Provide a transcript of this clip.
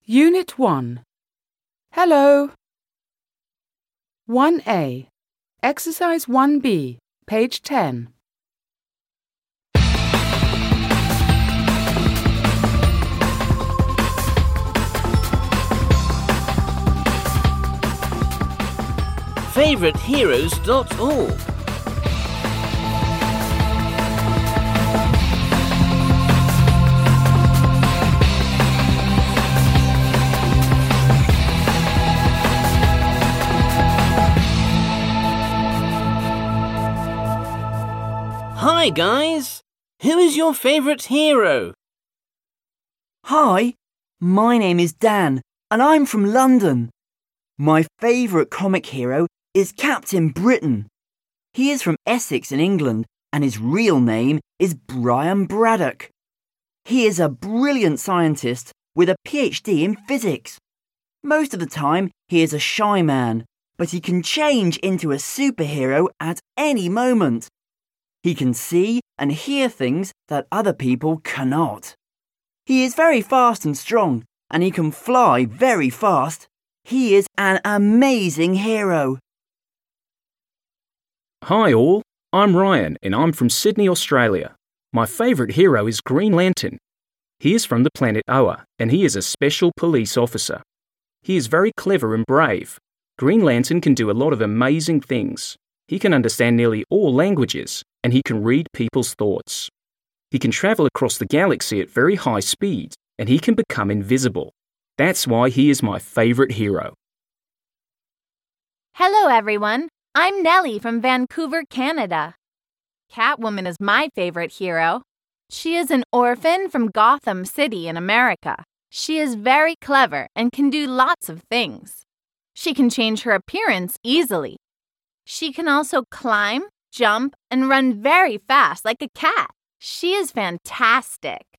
Unit 1. Hello. 1A. Exercise 1B, page 10. FavouriteHeroes.org. Hi guys! Who is your favourite hero? Hi, my name is Dan and I'm from London. My favourite comic hero is Captain Britain. He is from Essex in England and his real name is Brian Braddock. He is a brilliant scientist with a PhD in physics. Most of the time he is a shy man, but he can change into a superhero at any moment. He can see and hear things that other people cannot. He is very fast and strong, and he can fly very fast. He is an amazing hero. Hi all, I'm Ryan and I'm from Sydney, Australia. My favourite hero is Green Lantern. He is from the planet Oa and he is a special police officer. He is very clever and brave. Green Lantern can do a lot of amazing things. He can understand nearly all languages and he can read people's thoughts. He can travel across the galaxy at very high speeds and he can become invisible. That's why he is my favourite hero. Hello everyone, I'm Nellie from Vancouver, Canada. Catwoman is my favorite hero. She is an orphan from Gotham City in America. She is very clever and can do lots of things. She can change her appearance easily. She can also climb, jump, and run very fast like a cat. She is fantastic.